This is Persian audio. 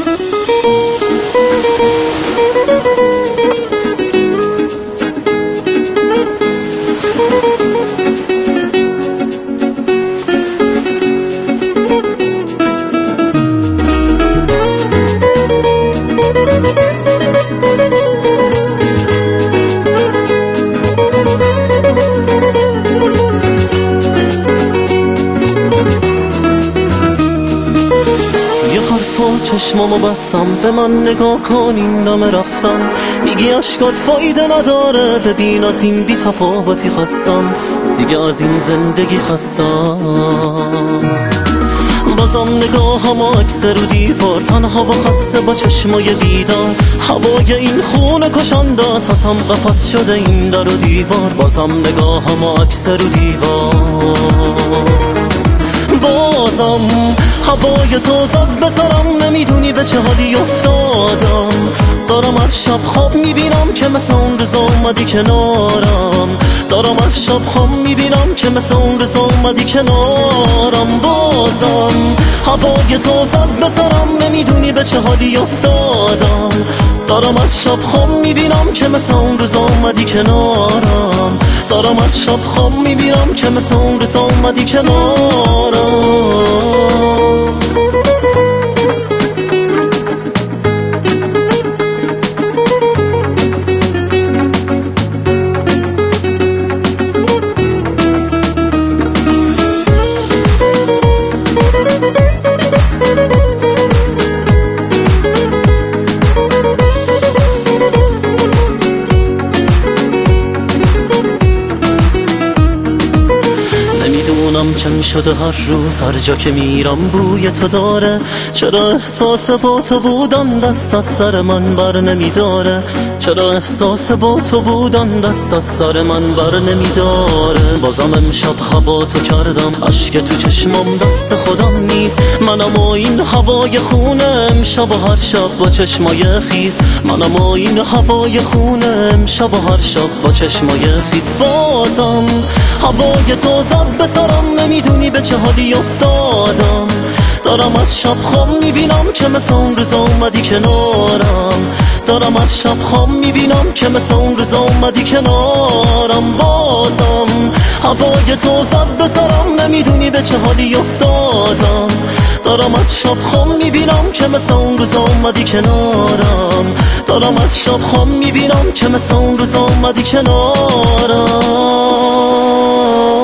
چشمامو بستم به من نگاه کن این نامه رفتن، میگی عشقات فایده نداره، ببین از این بی تفاوتی خستم، دیگه از این زندگی خستم. بازم نگاهم عکس رو دیوار، تنها و خسته با چشمای دیدار، هوای این خونه کشنده است، واسم قفس شده این در و دیوار. بازم نگاهم عکس رو دیوار، بازم هوای تو زد به سرم، نمیدونی به چه حالی افتادم. دارم از شب خواب میبینم که مثل اون روز اومدی کنارم، دارم از شب خواب میبینم که مثل اون روز اومدی کنارم. بازم هوای تو زد به سرم، نمیدونی به چه حالی افتادم. دارم از شب خواب میبینم که مثل اون روز اومدی کنارم، دارم از شب خواب میبینم که مثل اون روز اومدی کنارم. نمیدونم چم شده هر روز هر جا که میرم بوی تو داره، چرا احساس با تو بودن دست از سر من بر نمیداره، چرا احساس با تو بودن دست از سر من بر نمیداره. بازم امشب هوا تو کردم، اشک تو چشمم دست خودم نیست، منم و این هوای خونه امشب و هر شب با چشمای خیس، منم و این هوای خونه امشب و هر شب با چشمای خیس. بازم هوای تو زد به سرم، نمیدونی به چه حالی افتادم. دارم از شب خواب میبینم که مثل اون روز اومدی کنارم، دارم از شب خواب میبینم که مثل اون روز اومدی کنارم. بازم هوای تو زد به سرم، نمیدونی به چه حالی افتادم. دارم از شب خواب میبینم که مثل اون روز اومدی کنارم، دارم از شب خواب میبینم که مثل اون روز اومدی کنارم.